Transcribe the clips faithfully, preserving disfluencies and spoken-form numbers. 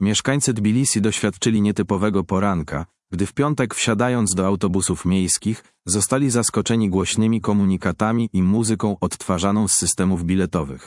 Mieszkańcy Tbilisi doświadczyli nietypowego poranka, gdy w piątek wsiadając do autobusów miejskich, zostali zaskoczeni głośnymi komunikatami i muzyką odtwarzaną z systemów biletowych.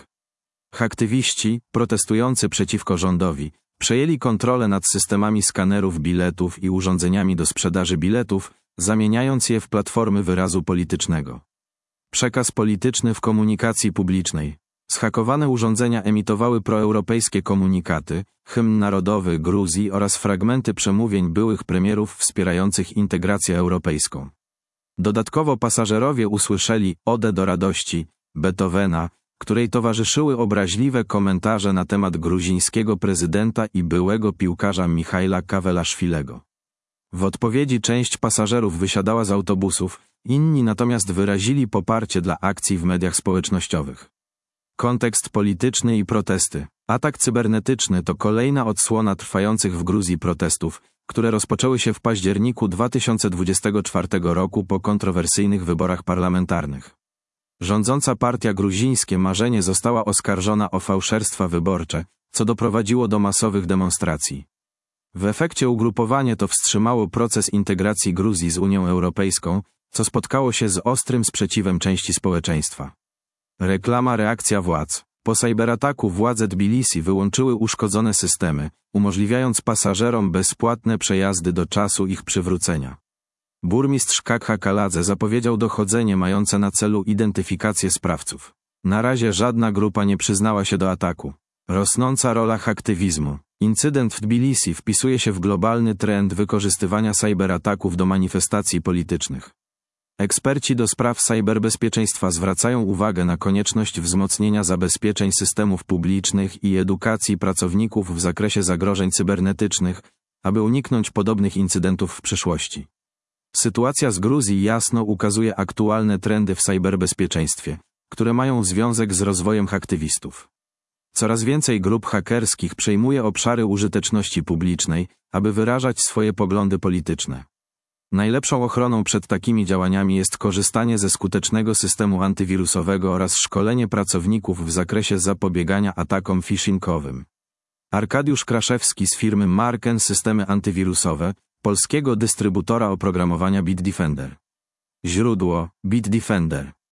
Aktywiści, protestujący przeciwko rządowi, przejęli kontrolę nad systemami skanerów biletów i urządzeniami do sprzedaży biletów, zamieniając je w platformy wyrazu politycznego. Przekaz polityczny w komunikacji publicznej. Zhakowane urządzenia emitowały proeuropejskie komunikaty, hymn narodowy Gruzji oraz fragmenty przemówień byłych premierów wspierających integrację europejską. Dodatkowo pasażerowie usłyszeli Odę do radości Beethovena, której towarzyszyły obraźliwe komentarze na temat gruzińskiego prezydenta i byłego piłkarza Michaila Kawelaszwilego. W odpowiedzi część pasażerów wysiadała z autobusów, inni natomiast wyrazili poparcie dla akcji w mediach społecznościowych. Kontekst polityczny i protesty. Atak cybernetyczny to kolejna odsłona trwających w Gruzji protestów, które rozpoczęły się w październiku dwa tysiące dwudziestego czwartego roku po kontrowersyjnych wyborach parlamentarnych. Rządząca partia Gruzińskie Marzenie została oskarżona o fałszerstwa wyborcze, co doprowadziło do masowych demonstracji. W efekcie ugrupowanie to wstrzymało proces integracji Gruzji z Unią Europejską, co spotkało się z ostrym sprzeciwem części społeczeństwa. Reklama reakcja władz. Po cyberataku władze Tbilisi wyłączyły uszkodzone systemy, umożliwiając pasażerom bezpłatne przejazdy do czasu ich przywrócenia. Burmistrz Kakha-Kaladze zapowiedział dochodzenie mające na celu identyfikację sprawców. Na razie żadna grupa nie przyznała się do ataku. Rosnąca rola aktywizmu. Incydent w Tbilisi wpisuje się w globalny trend wykorzystywania cyberataków do manifestacji politycznych. Eksperci do spraw cyberbezpieczeństwa zwracają uwagę na konieczność wzmocnienia zabezpieczeń systemów publicznych i edukacji pracowników w zakresie zagrożeń cybernetycznych, aby uniknąć podobnych incydentów w przyszłości. Sytuacja z Gruzji jasno ukazuje aktualne trendy w cyberbezpieczeństwie, które mają związek z rozwojem aktywistów. Coraz więcej grup hakerskich przejmuje obszary użyteczności publicznej, aby wyrażać swoje poglądy polityczne. Najlepszą ochroną przed takimi działaniami jest korzystanie ze skutecznego systemu antywirusowego oraz szkolenie pracowników w zakresie zapobiegania atakom phishingowym. Arkadiusz Kraszewski z firmy Marken Systemy Antywirusowe, polskiego dystrybutora oprogramowania Bitdefender. Źródło: Bitdefender.